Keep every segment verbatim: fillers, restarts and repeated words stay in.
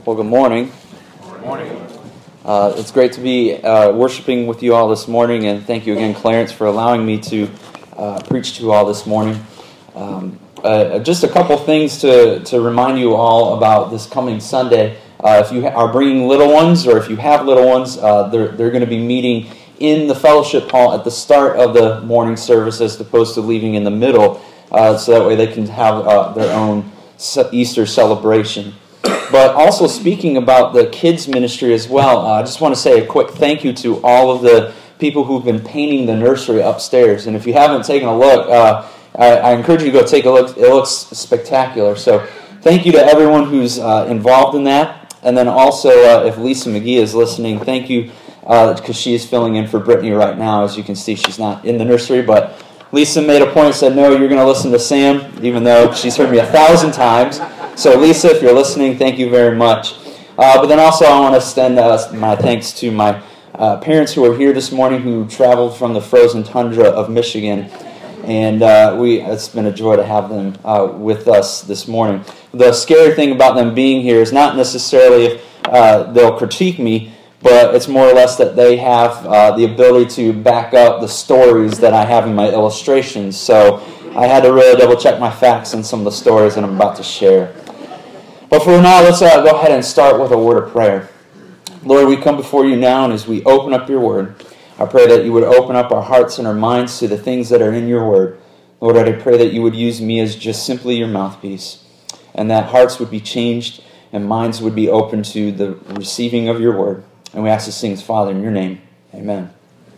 Well, good morning. Good morning. Uh, it's great to be uh, worshiping with you all this morning, and thank you again, Clarence, for allowing me to uh, preach to you all this morning. Um, uh, just a couple things to, to remind you all about this coming Sunday. Uh, if you ha- are bringing little ones, or if you have little ones, uh, they're, they're going to be meeting in the fellowship hall at the start of the morning service as opposed to leaving in the middle, uh, so that way they can have uh, their own Easter celebration. But also speaking about the kids ministry as well, uh, I just want to say a quick thank you to all of the people who've been painting the nursery upstairs. And if you haven't taken a look, uh, I, I encourage you to go take a look. It looks spectacular. So thank you to everyone who's uh, involved in that. And then also, uh, if Lisa McGee is listening, thank you, because uh, she is filling in for Brittany right now. As you can see, she's not in the nursery, but Lisa made a point and said, no, you're going to listen to Sam, even though she's heard me a thousand times. So Lisa, if you're listening, thank you very much. Uh, but then also I want to extend uh, my thanks to my uh, parents who are here this morning, who traveled from the frozen tundra of Michigan. And uh, we it's been a joy to have them uh, with us this morning. The scary thing about them being here is not necessarily if uh, they'll critique me, but it's more or less that they have uh, the ability to back up the stories that I have in my illustrations. So I had to really double check my facts on some of the stories that I'm about to share. But for now, let's uh, go ahead and start with a word of prayer. Lord, we come before you now, and as we open up your word, I pray that you would open up our hearts and our minds to the things that are in your word. Lord, I pray that you would use me as just simply your mouthpiece, and that hearts would be changed and minds would be open to the receiving of your word. And we ask these things, Father, in your name. Amen.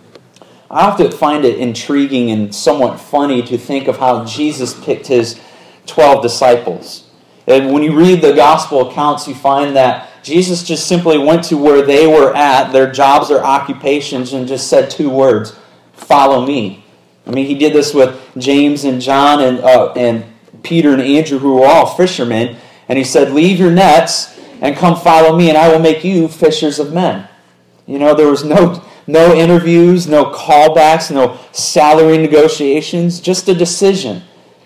I often find it intriguing and somewhat funny to think of how Jesus picked his twelve disciples. And when you read the gospel accounts, you find that Jesus just simply went to where they were at, their jobs, their occupations, and just said two words, follow me. I mean, he did this with James and John and, uh, and Peter and Andrew, who were all fishermen. And he said, leave your nets and come follow me, and I will make you fishers of men. You know, there was no, no interviews, no callbacks, no salary negotiations, just a decision.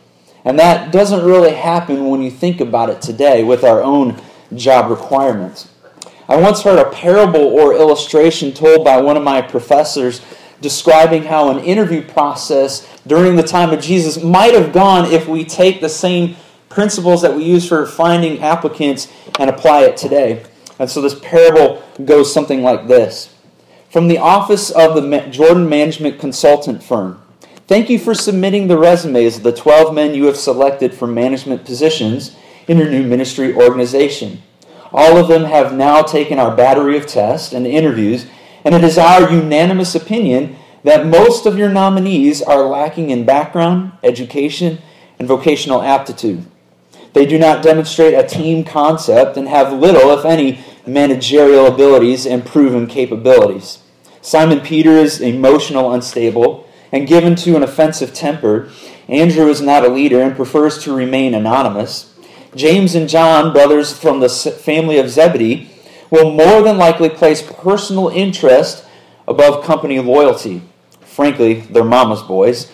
And that doesn't really happen when you think about it today with our own job requirements. I once heard a parable or illustration told by one of my professors describing how an interview process during the time of Jesus might have gone if we take the same principles that we use for finding applicants and apply it today. And so this parable goes something like this. From the office of the Jordan Management Consultant Firm, thank you for submitting the resumes of the twelve men you have selected for management positions in your new ministry organization. All of them have now taken our battery of tests and interviews, and it is our unanimous opinion that most of your nominees are lacking in background, education, and vocational aptitude. They do not demonstrate a team concept and have little, if any, managerial abilities and proven capabilities. Simon Peter is emotional unstable and given to an offensive temper. Andrew is not a leader and prefers to remain anonymous. James and John, brothers from the family of Zebedee, will more than likely place personal interest above company loyalty. Frankly, they're mama's boys.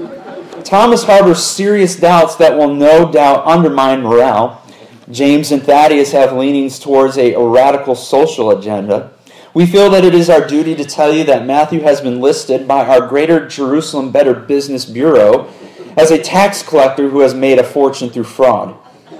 Thomas harbors serious doubts that will no doubt undermine morale. James and Thaddeus have leanings towards a radical social agenda. We feel that it is our duty to tell you that Matthew has been listed by our Greater Jerusalem Better Business Bureau as a tax collector who has made a fortune through fraud.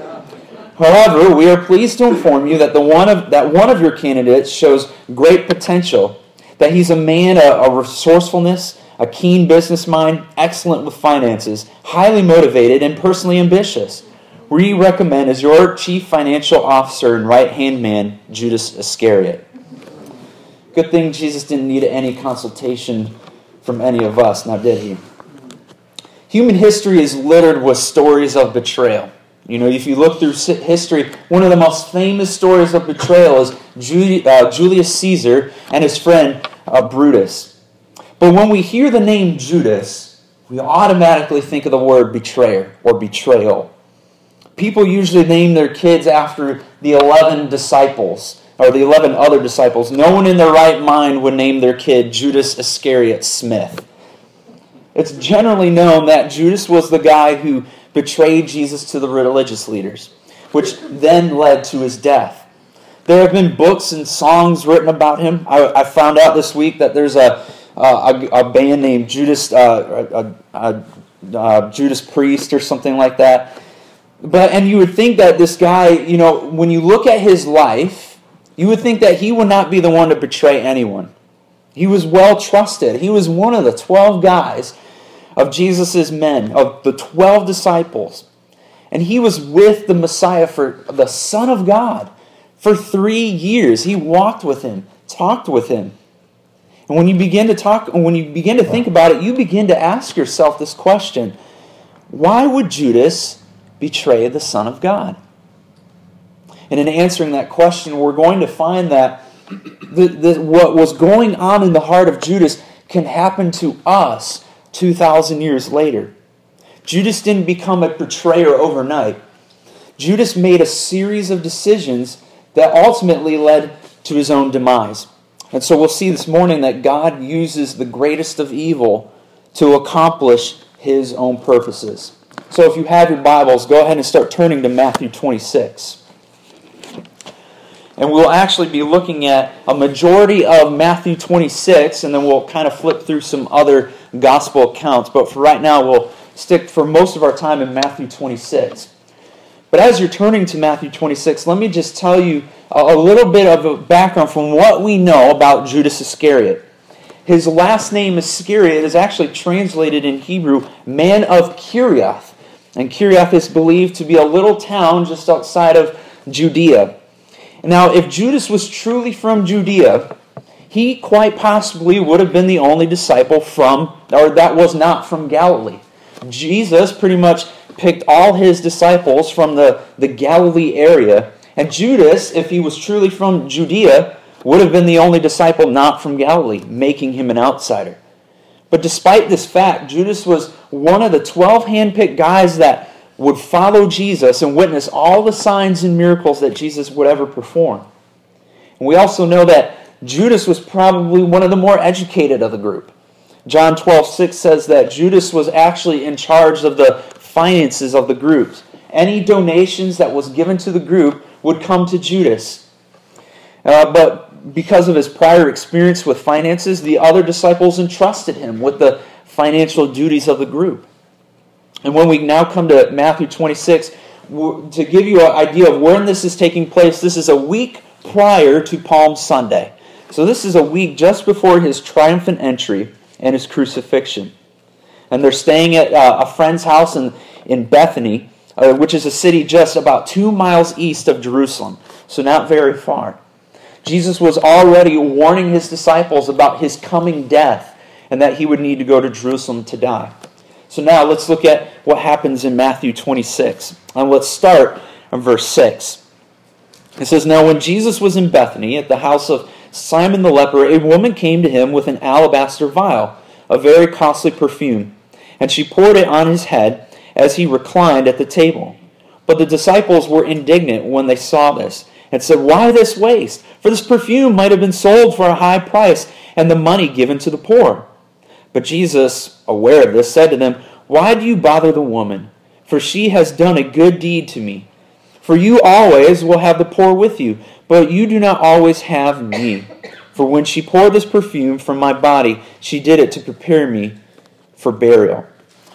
However, we are pleased to inform you that the one of that one of your candidates shows great potential, that he's a man of resourcefulness, a keen business mind, excellent with finances, highly motivated, and personally ambitious. We recommend as your chief financial officer and right-hand man, Judas Iscariot. Good thing Jesus didn't need any consultation from any of us, now did he? Human history is littered with stories of betrayal. You know, if you look through history, one of the most famous stories of betrayal is Julius Caesar and his friend uh, Brutus. But when we hear the name Judas, we automatically think of the word betrayer or betrayal. People usually name their kids after the eleven disciples or the eleven other disciples. No one in their right mind would name their kid Judas Iscariot Smith. It's generally known that Judas was the guy who betrayed Jesus to the religious leaders, which then led to his death. There have been books and songs written about him. I, I found out this week that there's a a, a band named Judas uh, a, a, a Judas Priest or something like that. But and you would think that this guy, you know, when you look at his life, you would think that he would not be the one to betray anyone. He was well trusted. He was one of the twelve guys of Jesus' men, of the twelve disciples. And he was with the Messiah, for the Son of God, for three years. He walked with him, talked with him. And when you begin to talk, when you begin to think about it, you begin to ask yourself this question: why would Judas betray the Son of God? And in answering that question, we're going to find that the, the, what was going on in the heart of Judas can happen to us two thousand years later. Judas didn't become a betrayer overnight. Judas made a series of decisions that ultimately led to his own demise. And so we'll see this morning that God uses the greatest of evil to accomplish his own purposes. So if you have your Bibles, go ahead and start turning to Matthew twenty-six. And we'll actually be looking at a majority of Matthew twenty-six, and then we'll kind of flip through some other gospel accounts. But for right now, we'll stick for most of our time in Matthew twenty-six. But as you're turning to Matthew twenty-six, let me just tell you a little bit of a background from what we know about Judas Iscariot. His last name, Iscariot, is actually translated in Hebrew, man of Kirioth. And Kirioth is believed to be a little town just outside of Judea. Now, if Judas was truly from Judea, he quite possibly would have been the only disciple from, or that was not from Galilee. Jesus pretty much picked all his disciples from the, the Galilee area. And Judas, if he was truly from Judea, would have been the only disciple not from Galilee, making him an outsider. But despite this fact, Judas was one of the twelve handpicked guys that would follow Jesus and witness all the signs and miracles that Jesus would ever perform. And we also know that Judas was probably one of the more educated of the group. John twelve six says that Judas was actually in charge of the finances of the group. Any donations that was given to the group would come to Judas. Uh, but because of his prior experience with finances, the other disciples entrusted him with the financial duties of the group. And when we now come to Matthew twenty-six, to give you an idea of when this is taking place, this is a week prior to Palm Sunday. So this is a week just before his triumphant entry and his crucifixion. And they're staying at uh, a friend's house in, in Bethany, uh, which is a city just about two miles east of Jerusalem, so not very far. Jesus was already warning his disciples about his coming death and that he would need to go to Jerusalem to die. So now let's look at what happens in Matthew twenty-six. And let's start on verse six. It says, "Now when Jesus was in Bethany at the house of Simon the leper, a woman came to him with an alabaster vial, a very costly perfume, and she poured it on his head as he reclined at the table. But the disciples were indignant when they saw this, and said, 'Why this waste? For this perfume might have been sold for a high price, and the money given to the poor.' But Jesus, aware of this, said to them, 'Why do you bother the woman? For she has done a good deed to me. For you always will have the poor with you, but you do not always have me. For when she poured this perfume from my body, she did it to prepare me for burial.'"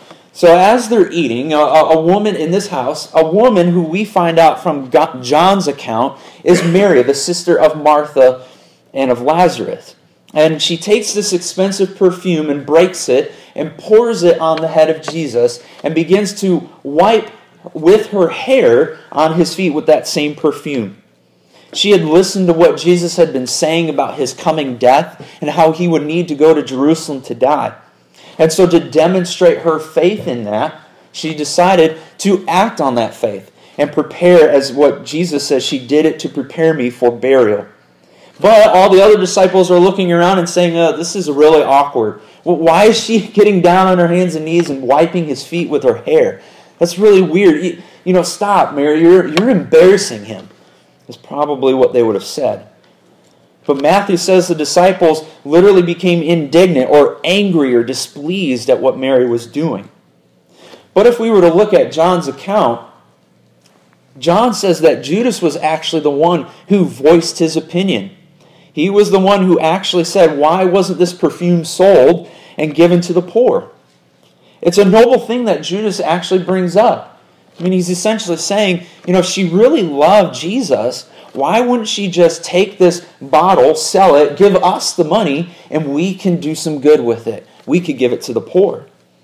So as they're eating, a, a woman in this house, a woman who we find out from John's account is Mary, the sister of Martha and of Lazarus. And she takes this expensive perfume and breaks it and pours it on the head of Jesus and begins to wipe with her hair on his feet with that same perfume. She had listened to what Jesus had been saying about his coming death and how he would need to go to Jerusalem to die. And so to demonstrate her faith in that, she decided to act on that faith and prepare, as what Jesus says, she did it to prepare me for burial. But all the other disciples are looking around and saying, uh, this is really awkward. Well, why is she getting down on her hands and knees and wiping his feet with her hair? That's really weird. You, you know, stop, Mary. You're, you're embarrassing him. Is probably what they would have said. But Matthew says the disciples literally became indignant or angry or displeased at what Mary was doing. But if we were to look at John's account, John says that Judas was actually the one who voiced his opinion. He was the one who actually said, why wasn't this perfume sold and given to the poor? It's a noble thing that Judas actually brings up. I mean, he's essentially saying, you know, if she really loved Jesus, why wouldn't she just take this bottle, sell it, give us the money, and we can do some good with it? We could give it to the poor.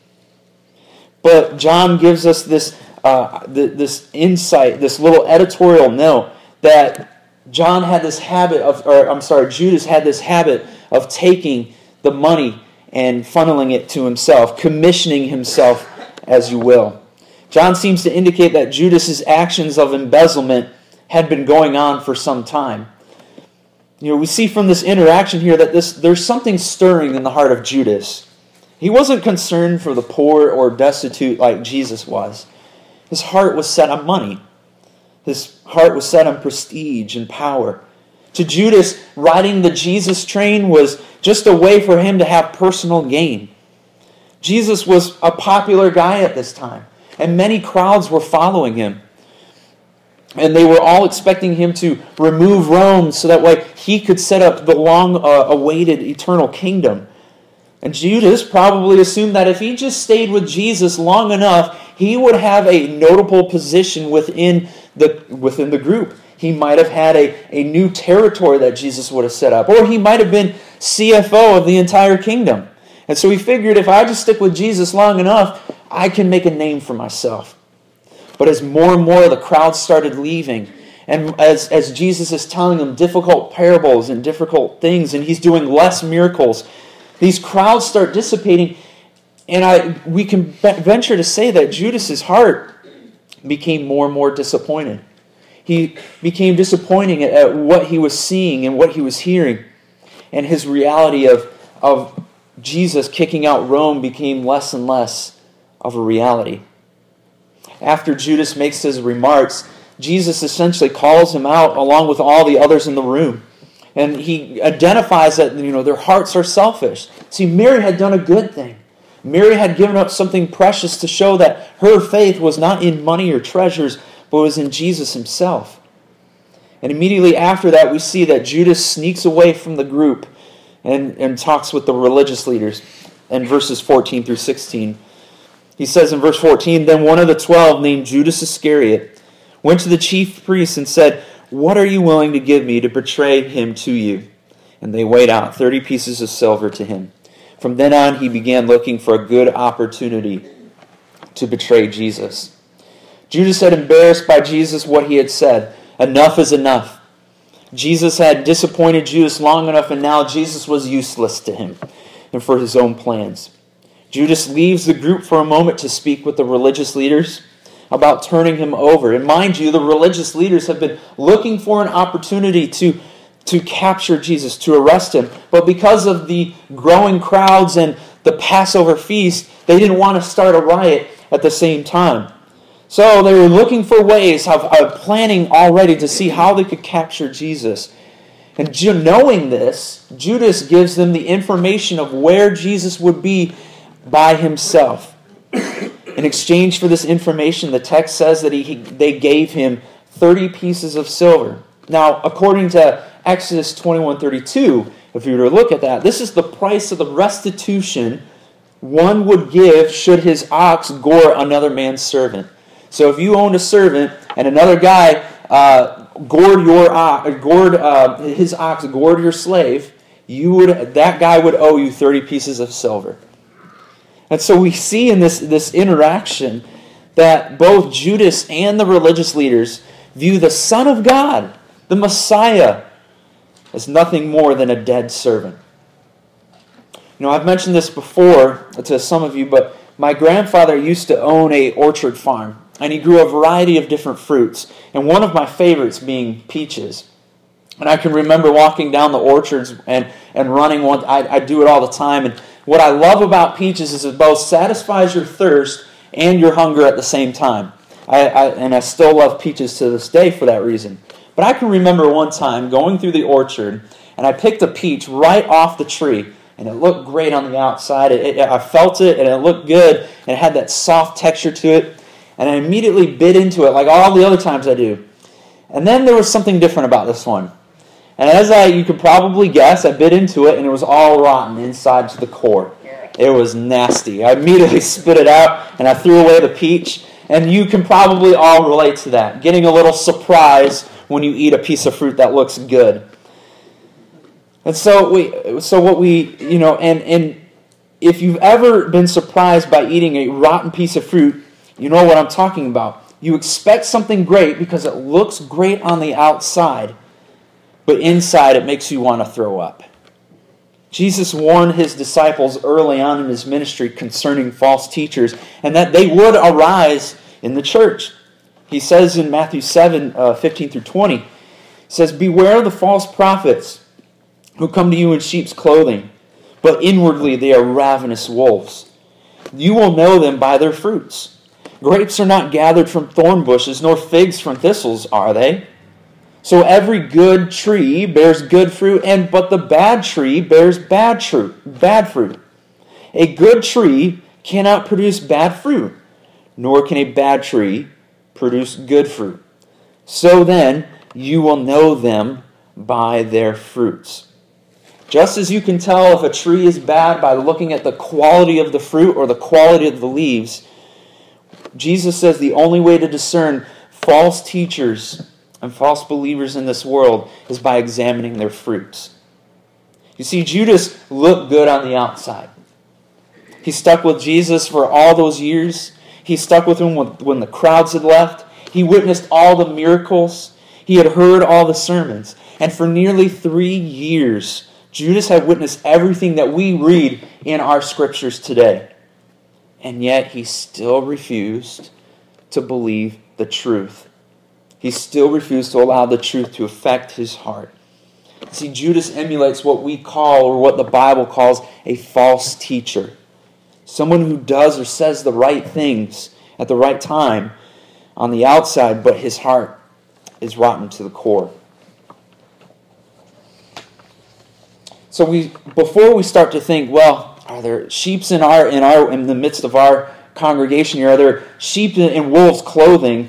But John gives us this, uh, this insight, this little editorial note that John had this habit of, or I'm sorry, Judas had this habit of taking the money and funneling it to himself, commissioning himself, as you will. John seems to indicate that Judas's actions of embezzlement had been going on for some time. You know, we see from this interaction here that this there's something stirring in the heart of Judas. He wasn't concerned for the poor or destitute like Jesus was. His heart was set on money. His heart was set on prestige and power. To Judas, riding the Jesus train was just a way for him to have personal gain. Jesus was a popular guy at this time, and many crowds were following him. And they were all expecting him to remove Rome so that way he could set up the long-awaited eternal kingdom. And Judas probably assumed that if he just stayed with Jesus long enough, he would have a notable position within the, within the group. He might have had a, a new territory that Jesus would have set up. Or he might have been C F O of the entire kingdom. And so he figured, if I just stick with Jesus long enough, I can make a name for myself. But as more and more of the crowd started leaving, and as, as Jesus is telling them difficult parables and difficult things, and he's doing less miracles, these crowds start dissipating, and I we can venture to say that Judas's heart became more and more disappointed. He became disappointing at what he was seeing and what he was hearing, and his reality of, of Jesus kicking out Rome became less and less of a reality. After Judas makes his remarks, Jesus essentially calls him out along with all the others in the room. And he identifies that, you know, their hearts are selfish. See, Mary had done a good thing. Mary had given up something precious to show that her faith was not in money or treasures, but was in Jesus himself. And immediately after that, we see that Judas sneaks away from the group and, and talks with the religious leaders in verses fourteen through sixteen. He says in verse fourteen, "Then one of the twelve, named Judas Iscariot, went to the chief priests and said, 'What are you willing to give me to betray him to you?' And they weighed out thirty pieces of silver to him. From then on, he began looking for a good opportunity to betray Jesus." Judas had embarrassed by Jesus what he had said. Enough is enough. Jesus had disappointed Judas long enough, and now Jesus was useless to him and for his own plans. Judas leaves the group for a moment to speak with the religious leaders about turning him over. And mind you, the religious leaders have been looking for an opportunity to, to capture Jesus, to arrest him. But because of the growing crowds and the Passover feast, they didn't want to start a riot at the same time. So they were looking for ways of, of planning already to see how they could capture Jesus. And knowing this, Judas gives them the information of where Jesus would be by himself. In exchange for this information, the text says that he, he, they gave him thirty pieces of silver. Now, according to Exodus twenty-one thirty-two, if you were to look at that, this is the price of the restitution one would give should his ox gore another man's servant. So if you owned a servant and another guy uh, gored your ox, gored uh, his ox, gored your slave, you would that guy would owe you thirty pieces of silver. And so we see in this, this interaction that both Judas and the religious leaders view the Son of God, the Messiah, as nothing more than a dead servant. You know, I've mentioned this before to some of you, but my grandfather used to own a orchard farm, and he grew a variety of different fruits, and one of my favorites being peaches. And I can remember walking down the orchards and, and running one. I, I do it all the time, and what I love about peaches is it both satisfies your thirst and your hunger at the same time. I, I, and I still love peaches to this day for that reason. But I can remember one time going through the orchard, and I picked a peach right off the tree, and it looked great on the outside. It, it, I felt it, and it looked good, and it had that soft texture to it. And I immediately bit into it like all the other times I do. And then there was something different about this one. And as I, you could probably guess, I bit into it and it was all rotten inside to the core. It was nasty. I immediately spit it out and I threw away the peach. And you can probably all relate to that. Getting a little surprised when you eat a piece of fruit that looks good. And so we, so what we, you know, and, and if you've ever been surprised by eating a rotten piece of fruit, you know what I'm talking about. You expect something great because it looks great on the outside, but inside it makes you want to throw up. Jesus warned his disciples early on in his ministry concerning false teachers and that they would arise in the church. He says in Matthew seven, uh, fifteen through twenty, he says, "Beware of the false prophets who come to you in sheep's clothing, but inwardly they are ravenous wolves. You will know them by their fruits. Grapes are not gathered from thorn bushes, nor figs from thistles, are they? So every good tree bears good fruit, and but the bad tree bears bad fruit. Bad fruit. A good tree cannot produce bad fruit, nor can a bad tree produce good fruit. So then you will know them by their fruits." Just as you can tell if a tree is bad by looking at the quality of the fruit or the quality of the leaves, Jesus says the only way to discern false teachers and false believers in this world is by examining their fruits. You see, Judas looked good on the outside. He stuck with Jesus for all those years. He stuck with him when the crowds had left. He witnessed all the miracles. He had heard all the sermons. And for nearly three years, Judas had witnessed everything that we read in our scriptures today. And yet he still refused to believe the truth. He still refused to allow the truth to affect his heart. See, Judas emulates what we call, or what the Bible calls, a false teacher. Someone who does or says the right things at the right time on the outside, but his heart is rotten to the core. So we, before we start to think, well, are there sheep in our in our in the midst of our congregation here? Are there sheep in wolves' clothing?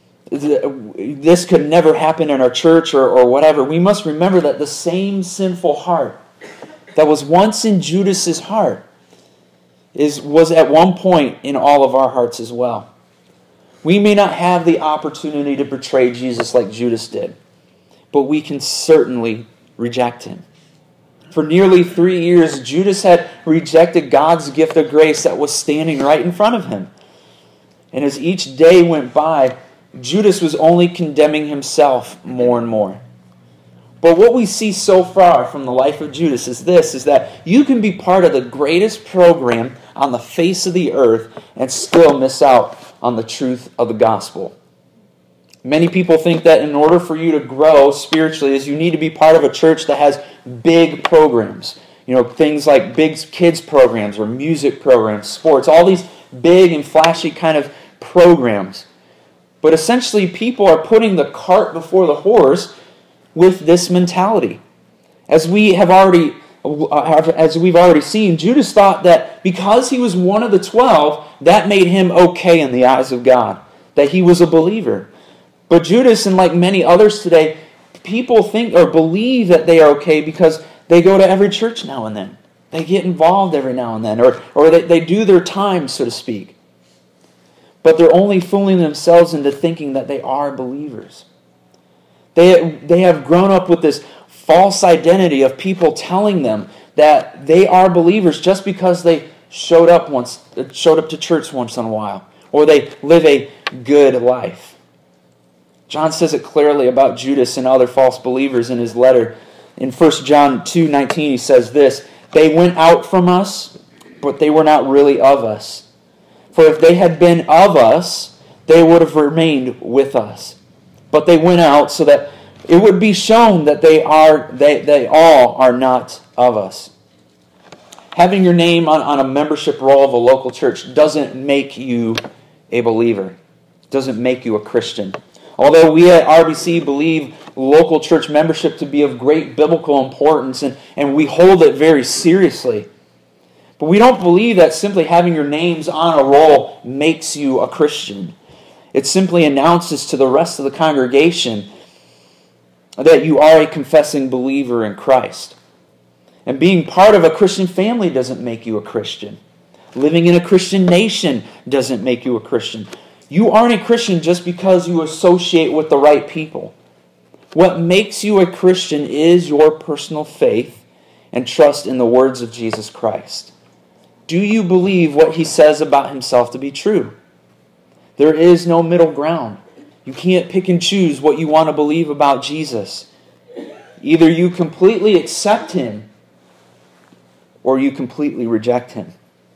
This could never happen in our church or, or whatever. We must remember that the same sinful heart that was once in Judas's heart is was at one point in all of our hearts as well. We may not have the opportunity to betray Jesus like Judas did, but we can certainly reject him. For nearly three years, Judas had rejected God's gift of grace that was standing right in front of him. And as each day went by, Judas was only condemning himself more and more. But what we see so far from the life of Judas is this, is that you can be part of the greatest program on the face of the earth and still miss out on the truth of the gospel. Many people think that in order for you to grow spiritually is you need to be part of a church that has big programs. You know, things like big kids programs or music programs, sports, all these big and flashy kind of programs. But essentially people are putting the cart before the horse with this mentality. As we have already as we've already seen, Judas thought that because he was one of the twelve, that made him okay in the eyes of God, that he was a believer. But Judas, and like many others today, people think or believe that they are okay because they go to every church now and then. They get involved every now and then, or, or they, they do their time, so to speak. But they're only fooling themselves into thinking that they are believers. They, they have grown up with this false identity of people telling them that they are believers just because they showed up once, showed up to church once in a while, or they live a good life. John says it clearly about Judas and other false believers in his letter. In First John two nineteen, he says this, "They went out from us, but they were not really of us. For if they had been of us, they would have remained with us. But they went out so that it would be shown that they are they, they all are not of us." Having your name on, on a membership roll of a local church doesn't make you a believer. It doesn't make you a Christian. Although we at R B C believe local church membership to be of great biblical importance, and, and we hold it very seriously, but we don't believe that simply having your names on a roll makes you a Christian. It simply announces to the rest of the congregation that you are a confessing believer in Christ. And being part of a Christian family doesn't make you a Christian. Living in a Christian nation doesn't make you a Christian. You aren't a Christian just because you associate with the right people. What makes you a Christian is your personal faith and trust in the words of Jesus Christ. Do you believe what he says about himself to be true? There is no middle ground. You can't pick and choose what you want to believe about Jesus. Either you completely accept him or you completely reject him.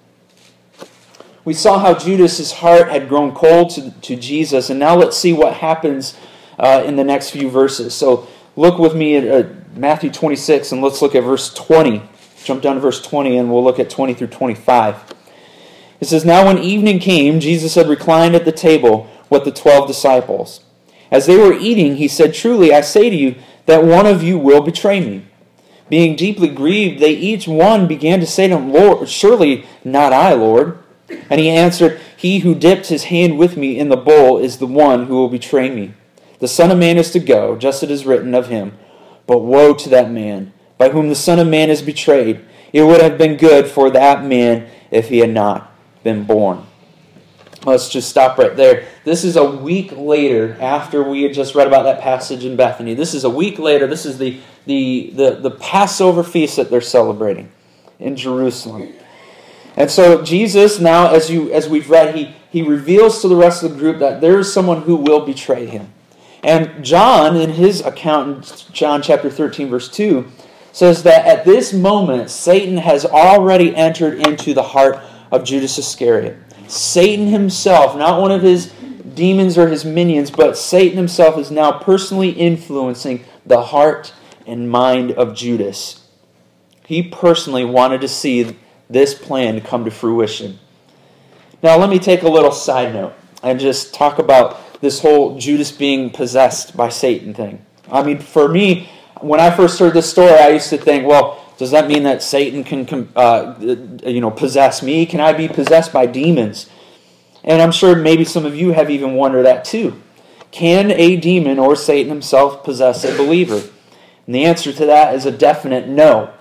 We saw how Judas's heart had grown cold to, to Jesus, and now let's see what happens uh, in the next few verses. So look with me at uh, Matthew twenty-six, and let's look at verse twenty. Jump down to verse twenty, and we'll look at twenty through twenty-five. It says, "Now when evening came, Jesus had reclined at the table with the twelve disciples. As they were eating, he said, 'Truly, I say to you, that one of you will betray me.' Being deeply grieved, they each one began to say to him, 'Lord, surely not I, Lord.' And he answered, 'He who dipped his hand with me in the bowl is the one who will betray me. The Son of Man is to go, just as it is written of him. But woe to that man by whom the Son of Man is betrayed. It would have been good for that man if he had not been born.'" Let's just stop right there. This is a week later after we had just read about that passage in Bethany. This is a week later. This is the, the, the, the Passover feast that they're celebrating in Jerusalem. And so Jesus now, as you as we've read, he, he reveals to the rest of the group that there is someone who will betray him. And John, in his account in John chapter thirteen, verse two, says that at this moment, Satan has already entered into the heart of Judas Iscariot. Satan himself, not one of his demons or his minions, but Satan himself is now personally influencing the heart and mind of Judas. He personally wanted to see this plan come to fruition. Now let me take a little side note and just talk about this whole Judas being possessed by Satan thing. I mean, for me, when I first heard this story, I used to think, well, does that mean that Satan can uh, you know, possess me? Can I be possessed by demons? And I'm sure maybe some of you have even wondered that too. Can a demon or Satan himself possess a believer? And the answer to that is a definite no.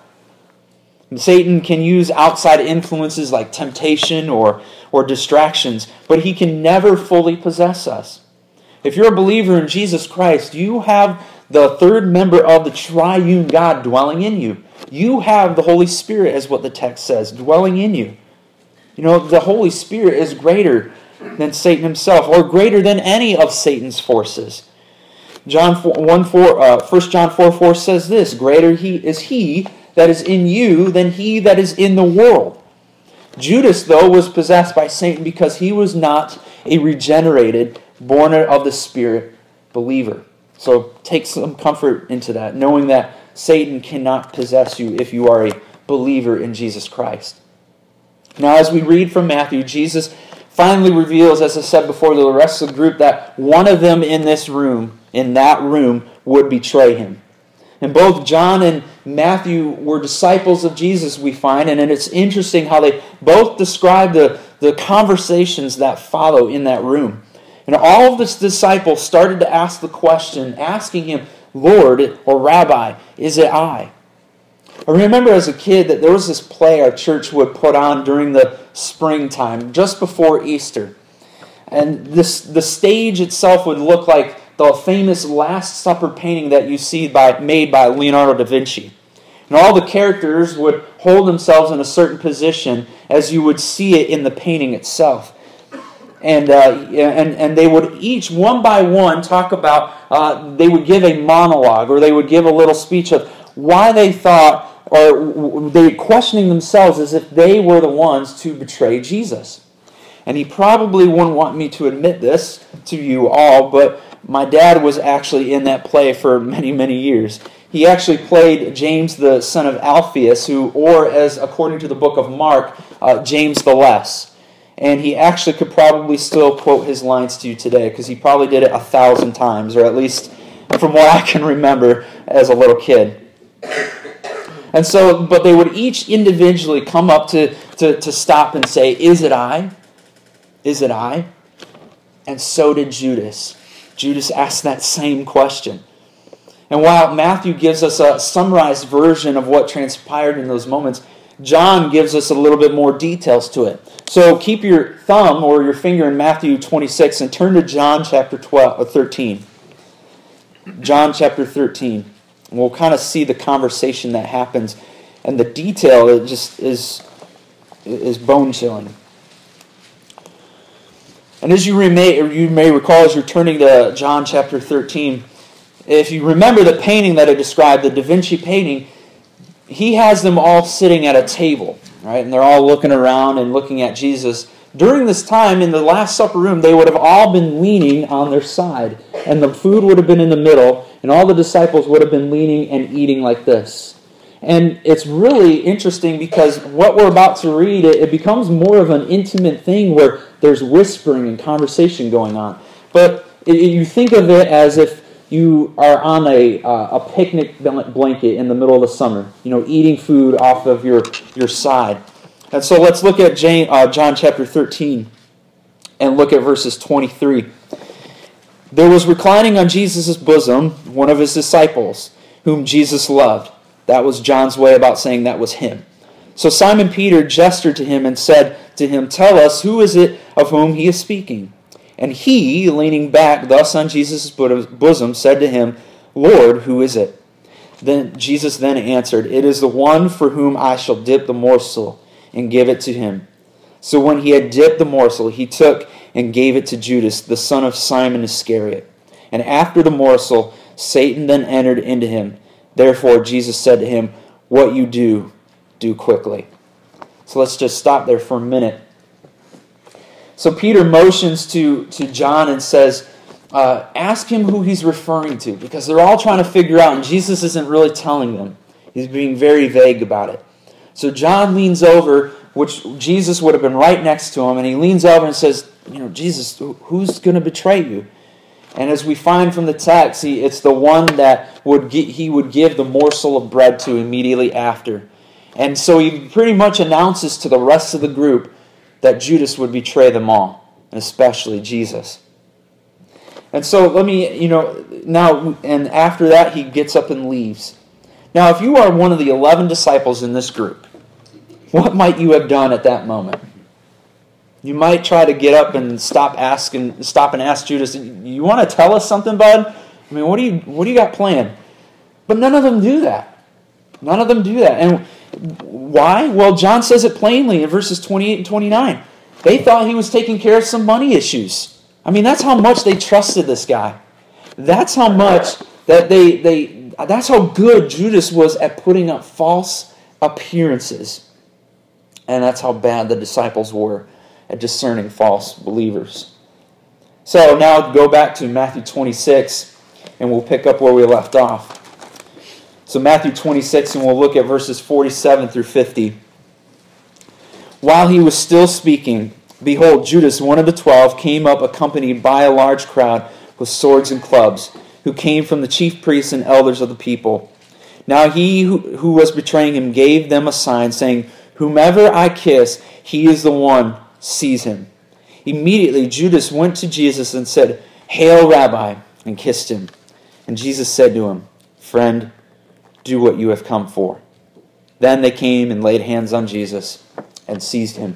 Satan can use outside influences like temptation or, or distractions, but he can never fully possess us. If you're a believer in Jesus Christ, you have the third member of the triune God dwelling in you. You have the Holy Spirit, as what the text says, dwelling in you. You know, the Holy Spirit is greater than Satan himself, or greater than any of Satan's forces. John one four, uh, First John four four says this, "Greater he is he that is in you than he that is in the world." Judas, though, was possessed by Satan because he was not a regenerated, born of the Spirit believer. So take some comfort into that, knowing that Satan cannot possess you if you are a believer in Jesus Christ. Now, as we read from Matthew, Jesus finally reveals, as I said before, to the rest of the group that one of them in this room, in that room, would betray him. And both John and Matthew were disciples of Jesus, we find, and it's interesting how they both describe the, the conversations that follow in that room. And all of the disciples started to ask the question, asking him, "Lord," or "Rabbi, is it I?" I remember as a kid that there was this play our church would put on during the springtime, just before Easter. And this the stage itself would look like the famous Last Supper painting that you see by, made by Leonardo da Vinci. And all the characters would hold themselves in a certain position as you would see it in the painting itself. And uh, and and they would each, one by one, talk about, uh, they would give a monologue, or they would give a little speech of why they thought, or they were questioning themselves as if they were the ones to betray Jesus. And he probably wouldn't want me to admit this to you all, but my dad was actually in that play for many, many years. He actually played James, the son of Alphaeus, who, or as according to the book of Mark, uh, James the Less. And he actually could probably still quote his lines to you today, because he probably did it a thousand times, or at least from what I can remember as a little kid. And so, but they would each individually come up to, to, to stop and say, "Is it I? Is it I?" And so did Judas. Judas asked that same question. And while Matthew gives us a summarized version of what transpired in those moments, John gives us a little bit more details to it. So keep your thumb or your finger in Matthew twenty-six and turn to John chapter twelve, or thirteen. John chapter thirteen. And we'll kind of see the conversation that happens. And the detail, it just is, is bone-chilling. And as you may, you may recall as you're turning to John chapter thirteen, if you remember the painting that I described, the Da Vinci painting, he has them all sitting at a table, right? And they're all looking around and looking at Jesus. During this time, in the Last Supper room, they would have all been leaning on their side. And the food would have been in the middle, and all the disciples would have been leaning and eating like this. And it's really interesting because what we're about to read, it, it becomes more of an intimate thing where there's whispering and conversation going on. But it, you think of it as if you are on a uh, a picnic blanket in the middle of the summer, you know, eating food off of your, your side. And so let's look at Jane, uh, John chapter thirteen and look at verses twenty-three. There was reclining on Jesus' bosom one of his disciples, whom Jesus loved. That was John's way about saying that was him. So Simon Peter gestured to him and said to him, "Tell us, who is it of whom he is speaking?" And he, leaning back thus on Jesus' bosom, said to him, "Lord, who is it?" Then Jesus then answered, "It is the one for whom I shall dip the morsel and give it to him." So when he had dipped the morsel, he took and gave it to Judas, the son of Simon Iscariot. And after the morsel, Satan then entered into him. Therefore Jesus said to him, "What you do, do quickly." So let's just stop there for a minute. So Peter motions to, to John and says, uh, ask him who he's referring to, because they're all trying to figure out, and Jesus isn't really telling them. He's being very vague about it. So John leans over, which Jesus would have been right next to him, and he leans over and says, you know, Jesus, who's going to betray you? And as we find from the text, he, it's the one that would get, he would give the morsel of bread to immediately after. And so he pretty much announces to the rest of the group that Judas would betray them all, and especially Jesus. And so let me, you know, now, and after that he gets up and leaves. Now, if you are one of the eleven disciples in this group, what might you have done at that moment? You might try to get up and stop asking, stop and ask Judas, "You want to tell us something, bud? I mean, what do you, what do you got planned?" But none of them do that. None of them do that. And why? Well, John says it plainly in verses twenty-eight and twenty-nine. They thought he was taking care of some money issues. I mean, that's how much they trusted this guy. That's how much that they, they that's how good Judas was at putting up false appearances. And that's how bad the disciples were at discerning false believers. So now go back to Matthew twenty-six, and we'll pick up where we left off. So Matthew twenty-six, and we'll look at verses forty-seven through fifty. While he was still speaking, behold, Judas, one of the twelve, came up accompanied by a large crowd with swords and clubs, who came from the chief priests and elders of the people. Now he who, who was betraying him gave them a sign, saying, "Whomever I kiss, he is the one, seize him." Immediately Judas went to Jesus and said, "Hail, Rabbi," and kissed him. And Jesus said to him, "Friend, do what you have come for." Then they came and laid hands on Jesus and seized him.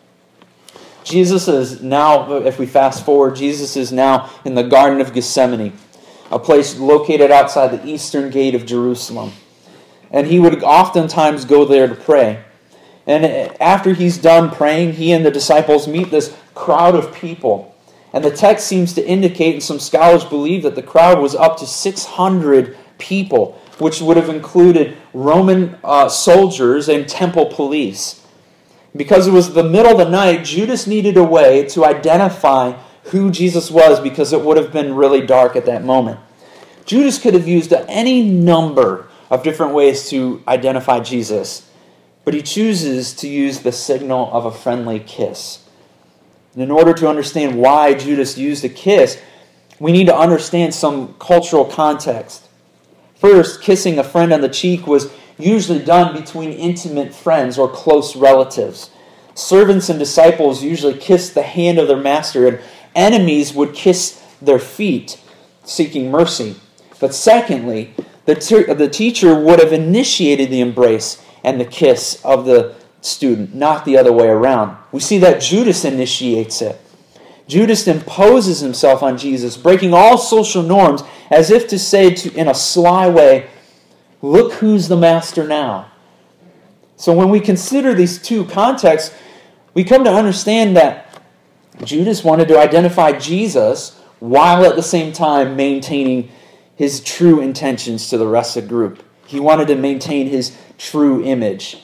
Jesus is now, if we fast forward, Jesus is now in the Garden of Gethsemane, a place located outside the eastern gate of Jerusalem. And he would oftentimes go there to pray. And after he's done praying, he and the disciples meet this crowd of people. And the text seems to indicate, and some scholars believe, that the crowd was up to six hundred people, which would have included Roman uh, soldiers and temple police. Because it was the middle of the night, Judas needed a way to identify who Jesus was, because it would have been really dark at that moment. Judas could have used any number of different ways to identify Jesus, but he chooses to use the signal of a friendly kiss. And in order to understand why Judas used a kiss, we need to understand some cultural context. First, kissing a friend on the cheek was usually done between intimate friends or close relatives. Servants and disciples usually kissed the hand of their master, and enemies would kiss their feet, seeking mercy. But secondly, the, te- the teacher would have initiated the embrace and the kiss of the student, not the other way around. We see that Judas initiates it. Judas imposes himself on Jesus, breaking all social norms, as if to say to, in a sly way, look who's the master now. So when we consider these two contexts, we come to understand that Judas wanted to identify Jesus while at the same time maintaining his true intentions to the rest of the group. He wanted to maintain his true image.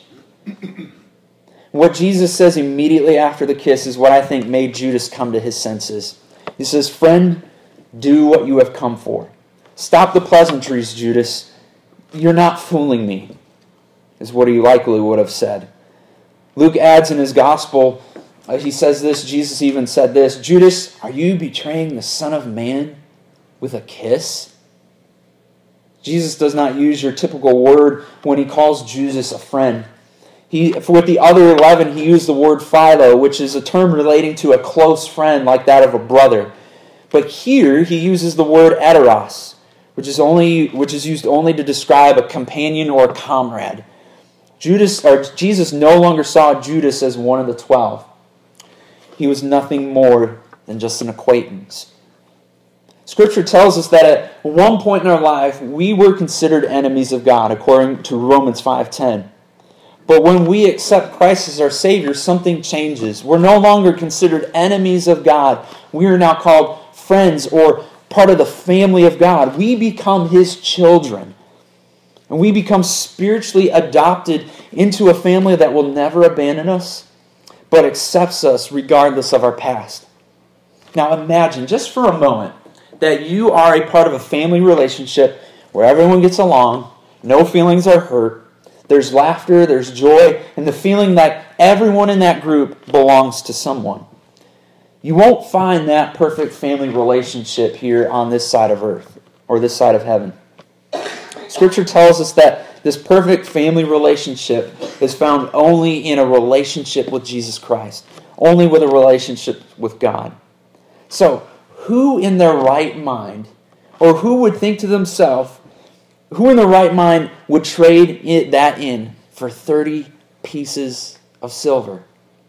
What Jesus says immediately after the kiss is what I think made Judas come to his senses. He says, friend, do what you have come for. Stop the pleasantries, Judas. You're not fooling me, is what he likely would have said. Luke adds in his gospel, uh, he says this, Jesus even said this, Judas, are you betraying the Son of Man with a kiss? Jesus does not use your typical word when he calls Judas a friend. He, with the other eleven, he used the word philo, which is a term relating to a close friend like that of a brother. But here he uses the word heteros, which is only which is used only to describe a companion or a comrade. Judas or Jesus no longer saw Judas as one of the twelve. He was nothing more than just an acquaintance. Scripture tells us that at one point in our life we were considered enemies of God, according to Romans five ten. But when we accept Christ as our Savior, something changes. We're no longer considered enemies of God. We are now called friends or part of the family of God. We become His children. And we become spiritually adopted into a family that will never abandon us, but accepts us regardless of our past. Now imagine, just for a moment, that you are a part of a family relationship where everyone gets along, no feelings are hurt, there's laughter, there's joy, and the feeling that everyone in that group belongs to someone. You won't find that perfect family relationship here on this side of earth or this side of heaven. Scripture tells us that this perfect family relationship is found only in a relationship with Jesus Christ, only with a relationship with God. So, who in their right mind, or who would think to themselves, who in their right mind would trade it, that in for thirty pieces of silver?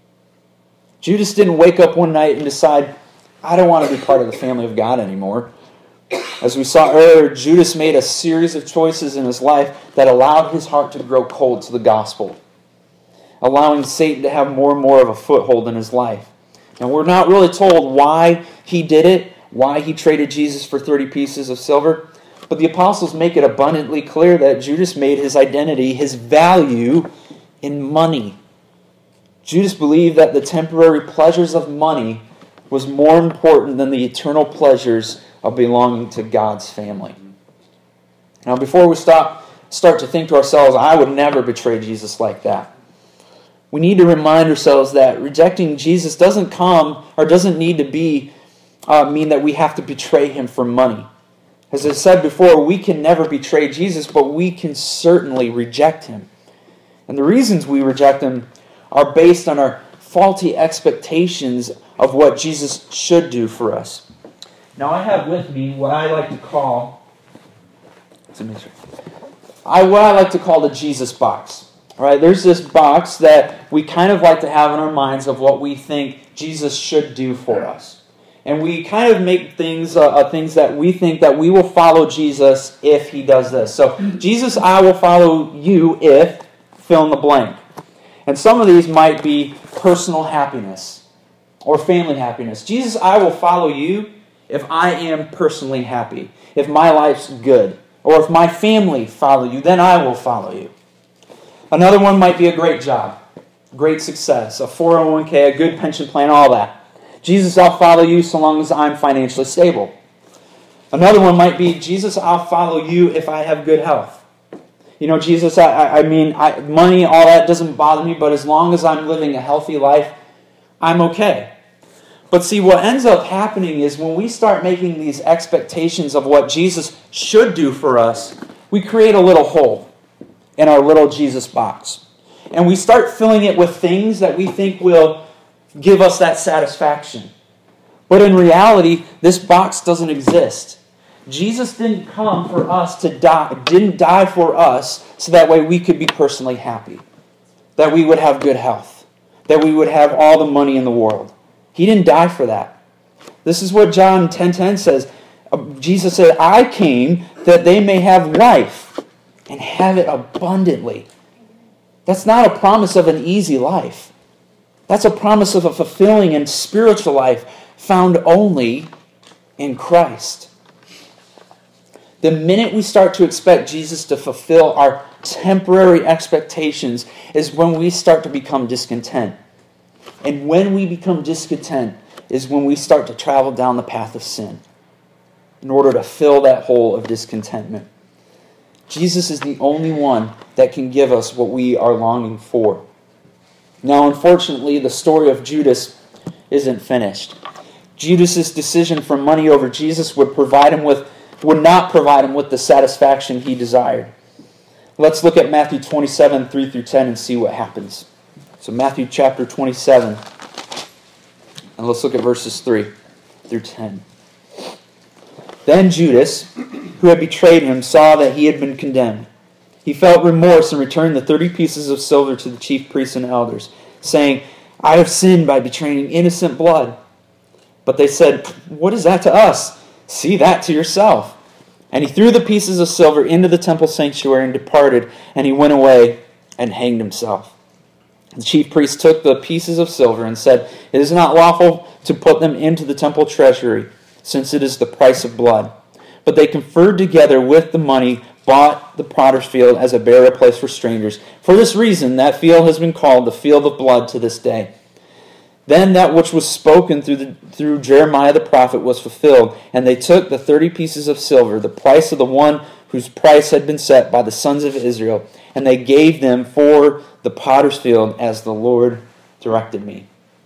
Judas didn't wake up one night and decide, I don't want to be part of the family of God anymore. As we saw earlier, Judas made a series of choices in his life that allowed his heart to grow cold to the gospel, allowing Satan to have more and more of a foothold in his life. And we're not really told why he did it, why he traded Jesus for thirty pieces of silver. But the apostles make it abundantly clear that Judas made his identity, his value, in money. Judas believed that the temporary pleasures of money was more important than the eternal pleasures of belonging to God's family. Now, before we stop, start to think to ourselves, I would never betray Jesus like that. We need to remind ourselves that rejecting Jesus doesn't come or doesn't need to be uh, mean that we have to betray Him for money. As I said before, we can never betray Jesus, but we can certainly reject Him. And the reasons we reject Him are based on our faulty expectations of what Jesus should do for us. Now I have with me what I like to call, I what I like to call the Jesus box. All right, there's this box that we kind of like to have in our minds of what we think Jesus should do for us. And we kind of make things uh, uh, things that we think that we will follow Jesus if He does this. So, Jesus, I will follow you if, fill in the blank. And some of these might be personal happiness or family happiness. Jesus, I will follow you if I am personally happy, if my life's good, or if my family follow you, then I will follow you. Another one might be a great job, great success, a four oh one k, a good pension plan, all that. Jesus, I'll follow you so long as I'm financially stable. Another one might be, Jesus, I'll follow you if I have good health. You know, Jesus, I, I mean, I, money, all that doesn't bother me, but as long as I'm living a healthy life, I'm okay. But see, what ends up happening is when we start making these expectations of what Jesus should do for us, we create a little hole in our little Jesus box. And we start filling it with things that we think will give us that satisfaction. But in reality, this box doesn't exist. Jesus didn't come for us to die, didn't die for us so that way we could be personally happy, that we would have good health, that we would have all the money in the world. He didn't die for that. This is what John ten ten says. Jesus said, I came that they may have life and have it abundantly. That's not a promise of an easy life. That's a promise of a fulfilling and spiritual life found only in Christ. The minute we start to expect Jesus to fulfill our temporary expectations is when we start to become discontent. And when we become discontent is when we start to travel down the path of sin in order to fill that hole of discontentment. Jesus is the only one that can give us what we are longing for. Now, unfortunately, the story of Judas isn't finished. Judas' decision for money over Jesus would provide him with, would not provide him with the satisfaction he desired. Let's look at Matthew twenty-seven, three through ten and see what happens. So Matthew chapter twenty-seven, and let's look at verses three through ten. Then Judas, who had betrayed him, saw that he had been condemned. He felt remorse and returned the thirty pieces of silver to the chief priests and elders, saying, I have sinned by betraying innocent blood. But they said, what is that to us? See that to yourself. And he threw the pieces of silver into the temple sanctuary and departed, and he went away and hanged himself. The chief priests took the pieces of silver and said, it is not lawful to put them into the temple treasury, since it is the price of blood. But they conferred together with the money, bought the potter's field as a burial place for strangers. For this reason, that field has been called the field of blood to this day. Then that which was spoken through the, through Jeremiah the prophet was fulfilled, and they took the thirty pieces of silver, the price of the one whose price had been set by the sons of Israel, and they gave them for the potter's field as the Lord directed me.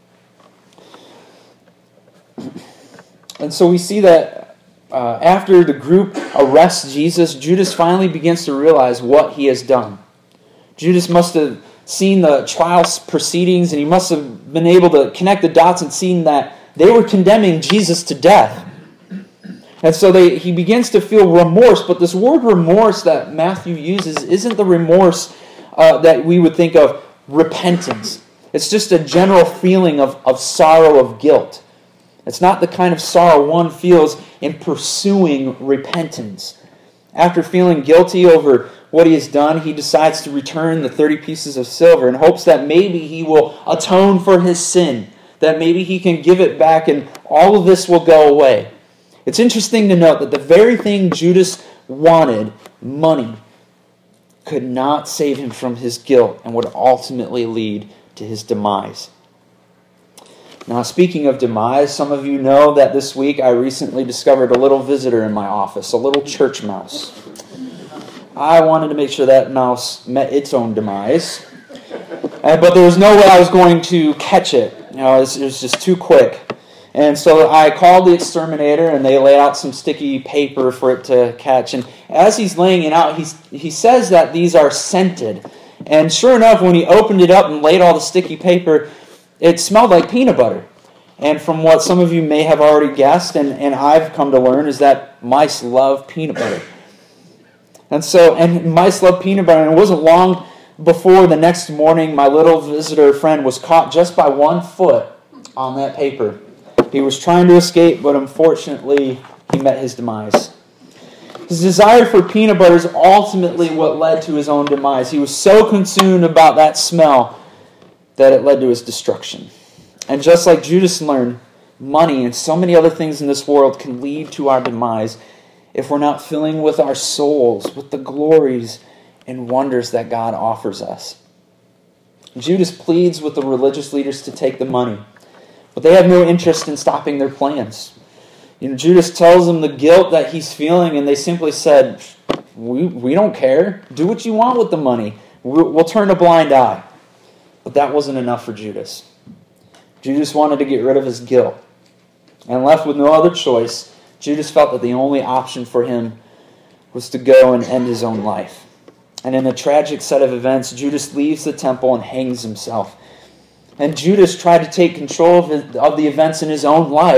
And so we see that uh, after the group arrests Jesus, Judas finally begins to realize what he has done. Judas must have seen the trial proceedings, and he must have been able to connect the dots and seen that they were condemning Jesus to death. And so they, he begins to feel remorse, but this word remorse that Matthew uses isn't the remorse uh, that we would think of repentance. It's just a general feeling of, of sorrow, of guilt. It's not the kind of sorrow one feels in pursuing repentance. After feeling guilty over what he has done, he decides to return the thirty pieces of silver in hopes that maybe he will atone for his sin, that maybe he can give it back and all of this will go away. It's interesting to note that the very thing Judas wanted, money, could not save him from his guilt and would ultimately lead to his demise. Now, speaking of demise, some of you know that this week I recently discovered a little visitor in my office, a little church mouse. I wanted to make sure that mouse met its own demise, but there was no way I was going to catch it. You know, it was, it was just too quick. And so I called the exterminator, and they laid out some sticky paper for it to catch. And as he's laying it out, he's, he says that these are scented. And sure enough, when he opened it up and laid all the sticky paper, it smelled like peanut butter. And from what some of you may have already guessed, and, and I've come to learn, is that mice love peanut butter. And so, and mice love peanut butter, and it wasn't long before the next morning my little visitor friend was caught just by one foot on that paper. He was trying to escape, but unfortunately, he met his demise. His desire for peanut butter is ultimately what led to his own demise. He was so consumed about that smell that it led to his destruction. And just like Judas learned, money and so many other things in this world can lead to our demise if we're not filling with our souls with the glories and wonders that God offers us. Judas pleads with the religious leaders to take the money, but they have no interest in stopping their plans. You know, Judas tells them the guilt that he's feeling, and they simply said, we, we don't care. Do what you want with the money. We'll, we'll turn a blind eye. But that wasn't enough for Judas. Judas wanted to get rid of his guilt. And left with no other choice, Judas felt that the only option for him was to go and end his own life. And in a tragic set of events, Judas leaves the temple and hangs himself. And Judas tried to take control of, his, of the events in his own life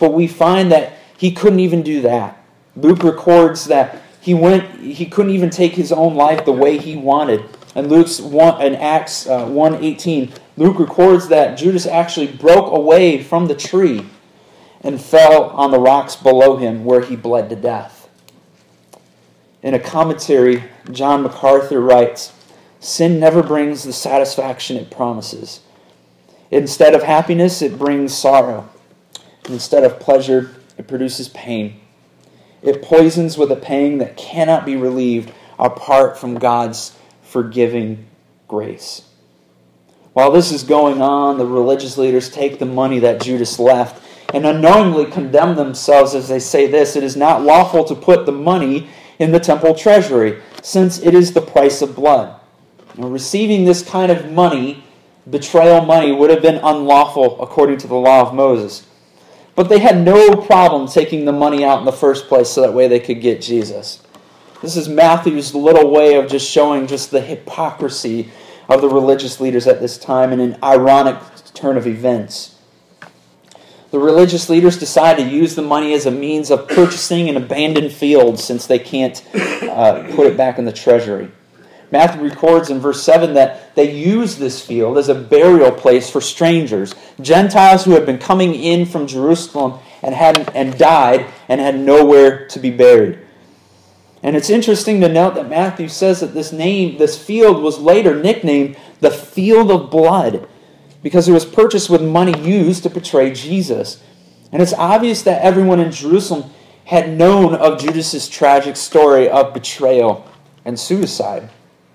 But we find that he couldn't even do that. Luke records that he went. He couldn't even take his own life the way he wanted. And Luke's one in Acts uh, one eighteen, Luke records that Judas actually broke away from the tree and fell on the rocks below him, where he bled to death. In a commentary, John MacArthur writes, "Sin never brings the satisfaction it promises. Instead of happiness, it brings sorrow. Instead of pleasure, it produces pain. It poisons with a pang that cannot be relieved apart from God's forgiving grace." While this is going on, the religious leaders take the money that Judas left and unknowingly condemn themselves as they say this: "It is not lawful to put the money in the temple treasury, since it is the price of blood." Now, receiving this kind of money, betrayal money, would have been unlawful according to the law of Moses. But they had no problem taking the money out in the first place so that way they could get Jesus. This is Matthew's little way of just showing just the hypocrisy of the religious leaders at this time in an ironic turn of events. The religious leaders decide to use the money as a means of purchasing an abandoned field, since they can't uh, put it back in the treasury. Matthew records in verse seven that they used this field as a burial place for strangers, Gentiles who had been coming in from Jerusalem and had and died and had nowhere to be buried. And it's interesting to note that Matthew says that this name, this field, was later nicknamed the Field of Blood, because it was purchased with money used to betray Jesus. And it's obvious that everyone in Jerusalem had known of Judas's tragic story of betrayal and suicide.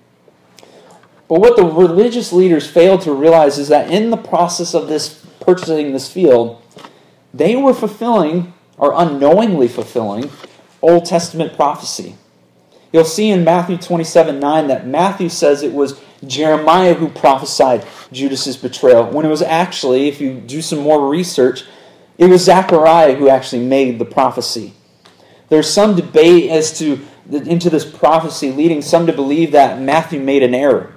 But what the religious leaders failed to realize is that in the process of this purchasing this field, they were fulfilling, or unknowingly fulfilling, Old Testament prophecy. You'll see in Matthew twenty-seven nine that Matthew says it was Jeremiah who prophesied Judas's betrayal, when it was actually, if you do some more research, it was Zechariah who actually made the prophecy. There's some debate as to into this prophecy, leading some to believe that Matthew made an error,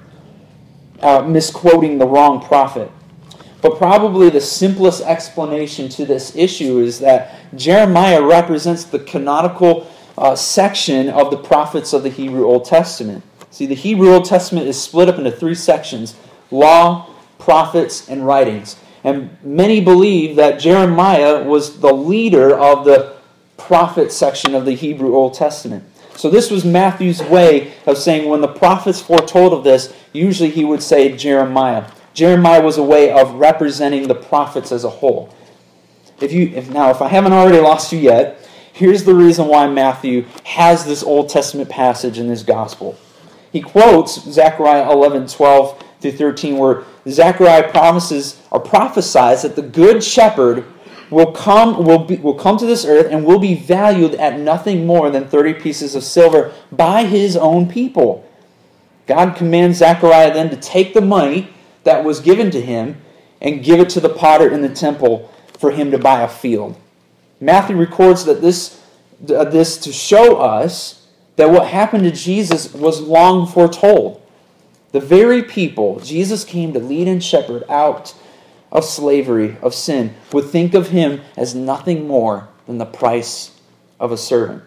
uh, misquoting the wrong prophet. But probably the simplest explanation to this issue is that Jeremiah represents the canonical uh, section of the prophets of the Hebrew Old Testament. See, the Hebrew Old Testament is split up into three sections: law, prophets, and writings. And many believe that Jeremiah was the leader of the prophet section of the Hebrew Old Testament. So this was Matthew's way of saying when the prophets foretold of this, usually he would say Jeremiah. Jeremiah was a way of representing the prophets as a whole. If you, if now, if I haven't already lost you yet, here's the reason why Matthew has this Old Testament passage in his gospel. He quotes Zechariah eleven twelve through thirteen, where Zechariah promises or prophesies that the good shepherd will come will be, will come to this earth and will be valued at nothing more than thirty pieces of silver by his own people. God commands Zechariah then to take the money that was given to him and give it to the potter in the temple for him to buy a field. Matthew records that this, uh, this to show us that what happened to Jesus was long foretold. The very people Jesus came to lead and shepherd out of slavery, of sin, would think of him as nothing more than the price of a servant.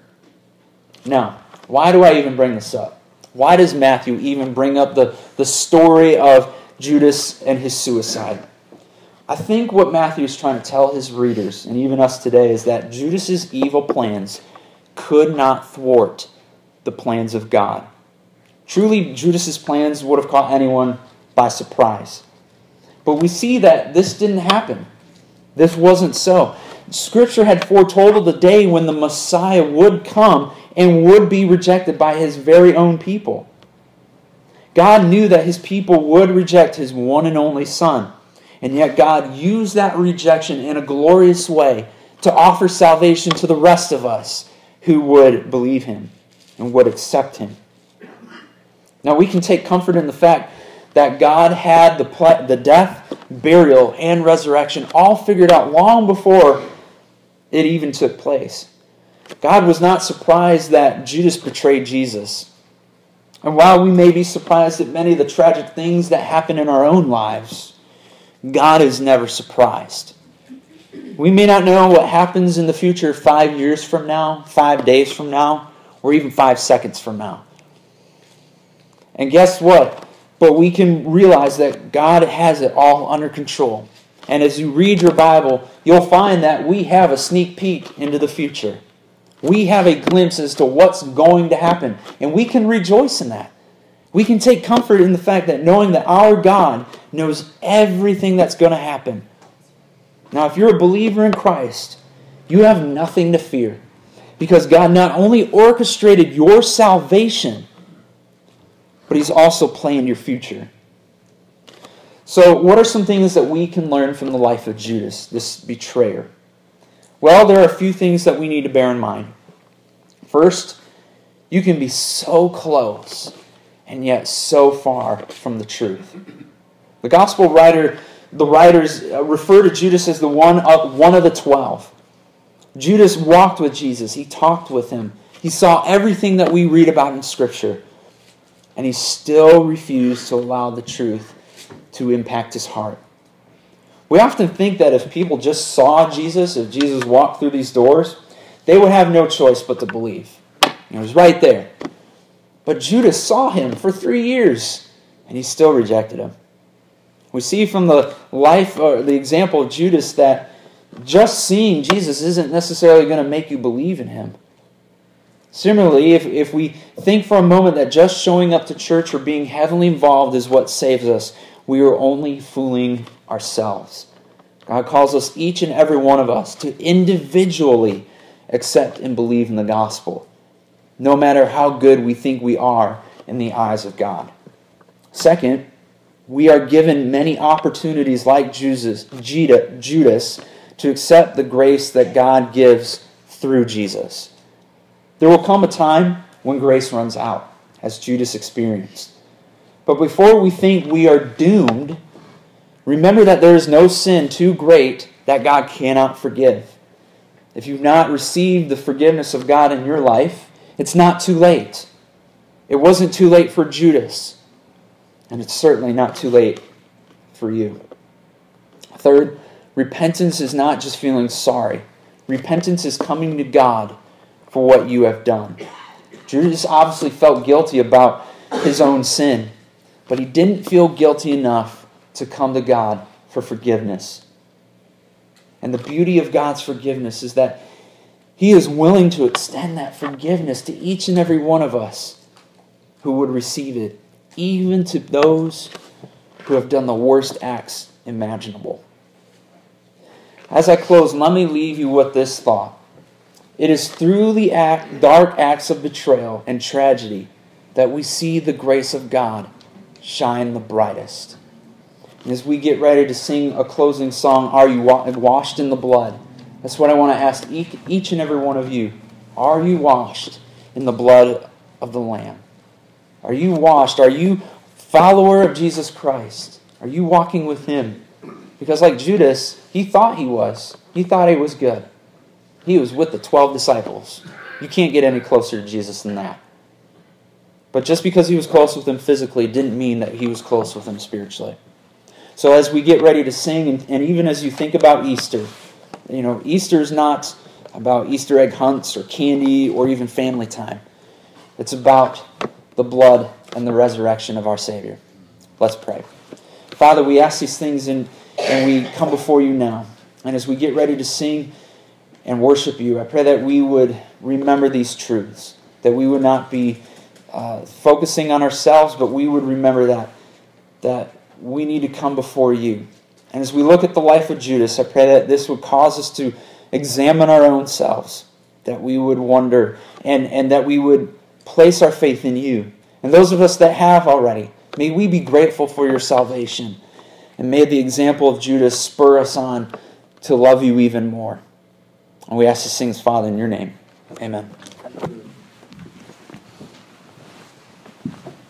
Now, why do I even bring this up? Why does Matthew even bring up the, the story of Judas and his suicide? I think what Matthew is trying to tell his readers, and even us today, is that Judas's evil plans could not thwart the plans of God. Truly, Judas's plans would have caught anyone by surprise. But we see that this didn't happen. This wasn't so. Scripture had foretold of the day when the Messiah would come and would be rejected by his very own people. God knew that his people would reject his one and only Son. And yet God used that rejection in a glorious way to offer salvation to the rest of us who would believe him and would accept him. Now we can take comfort in the fact that God had the, ple- the death, burial, and resurrection all figured out long before it even took place. God was not surprised that Judas betrayed Jesus. And while we may be surprised at many of the tragic things that happen in our own lives, God is never surprised. We may not know what happens in the future five years from now, five days from now, or even five seconds from now. And guess what? But we can realize that God has it all under control. And as you read your Bible, you'll find that we have a sneak peek into the future. We have a glimpse as to what's going to happen. And we can rejoice in that. We can take comfort in the fact that knowing that our God knows everything that's going to happen. Now, if you're a believer in Christ, you have nothing to fear. Because God not only orchestrated your salvation, but He's also planned your future. So, what are some things that we can learn from the life of Judas, this betrayer? Well, there are a few things that we need to bear in mind. First, you can be so close and yet so far from the truth. The gospel writer, the writers refer to Judas as the one of, one of the twelve. Judas walked with Jesus. He talked with Him. He saw everything that we read about in Scripture. And he still refused to allow the truth to impact his heart. We often think that if people just saw Jesus, if Jesus walked through these doors, they would have no choice but to believe. He was right there. But Judas saw Him for three years, and he still rejected Him. We see from the life or the example of Judas that just seeing Jesus isn't necessarily going to make you believe in Him. Similarly, if, if we think for a moment that just showing up to church or being heavily involved is what saves us, we are only fooling ourselves. God calls us, each and every one of us, to individually accept and believe in the gospel, no matter how good we think we are in the eyes of God. Second, we are given many opportunities like Judas, Judas to accept the grace that God gives through Jesus. There will come a time when grace runs out, as Judas experienced. But before we think we are doomed, remember that there is no sin too great that God cannot forgive. If you've not received the forgiveness of God in your life, it's not too late. It wasn't too late for Judas, and it's certainly not too late for you. Third, repentance is not just feeling sorry. Repentance is coming to God for what you have done. Judas obviously felt guilty about his own sin, but he didn't feel guilty enough to come to God for forgiveness. And the beauty of God's forgiveness is that He is willing to extend that forgiveness to each and every one of us who would receive it, even to those who have done the worst acts imaginable. As I close, let me leave you with this thought. It is through the act, dark acts of betrayal and tragedy that we see the grace of God shine the brightest. And as we get ready to sing a closing song, Are You Washed in the Blood? That's what I want to ask each and every one of you. Are you washed in the blood of the Lamb? Are you washed? Are you follower of Jesus Christ? Are you walking with Him? Because like Judas, he thought he was. He thought he was good. He was with the twelve disciples. You can't get any closer to Jesus than that. But just because he was close with them physically didn't mean that he was close with them spiritually. So as we get ready to sing, and, and even as you think about Easter, you know, Easter is not about Easter egg hunts or candy or even family time. It's about the blood and the resurrection of our Savior. Let's pray. Father, we ask these things and, and we come before you now. And as we get ready to sing and worship you, I pray that we would remember these truths, that we would not be uh, focusing on ourselves, but we would remember that, that we need to come before you. And as we look at the life of Judas, I pray that this would cause us to examine our own selves, that we would wonder, and, and that we would place our faith in you. And those of us that have already, may we be grateful for your salvation. And may the example of Judas spur us on to love you even more. And we ask these things, Father, in your name. Amen.